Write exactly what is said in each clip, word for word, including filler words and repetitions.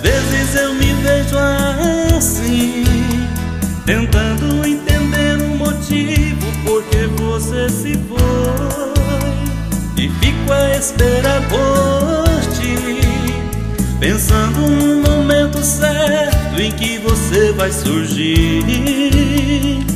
vezes eu me vejo assim, tentando entender o motivo por que você se foi, e fico a esperar por ti, pensando no momento certo em que você vai surgir.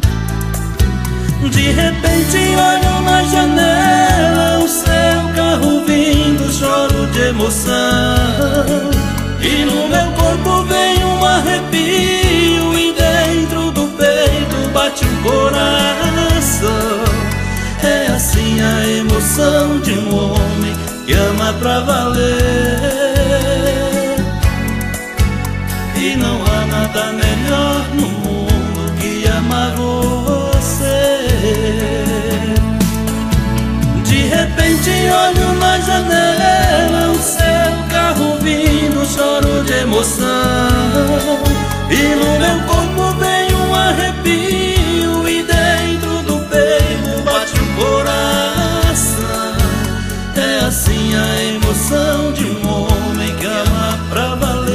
De repente olho na janela, o seu carro vindo, choro de emoção, e no meu corpo vem um arrepio, e dentro do peito bate um coração. É assim a emoção de um homem que ama pra valer, e não há nada melhor no mundo que amar você. De repente olho na janela, o seu carro vindo, choro de emoção, e no meu corpo vem um arrepio, e dentro do peito bate um coração. É assim a emoção de um homem que ama pra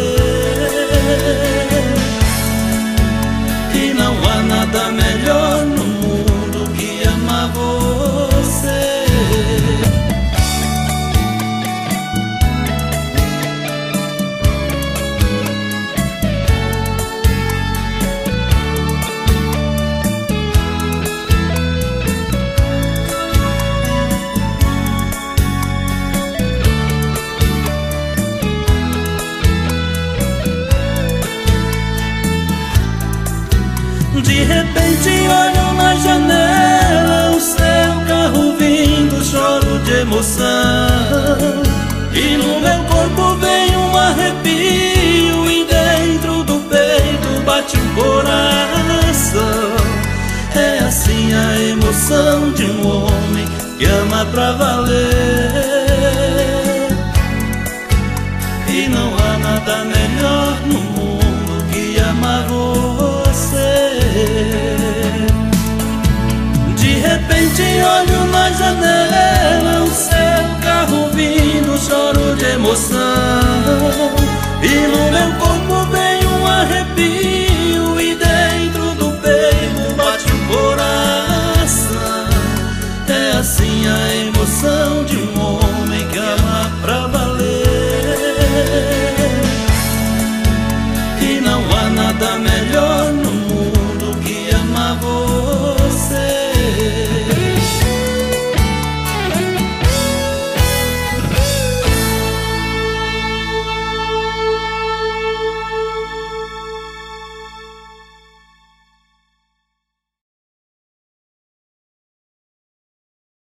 valer, e não há nada melhor no mundo que amar você. De repente olho na janela, o seu carro vindo, choro de emoção, e no meu corpo vem um arrepio, e dentro do peito bate um coração. É assim a emoção de um homem que ama pra valer, e não há nada melhor no mundo que amar você.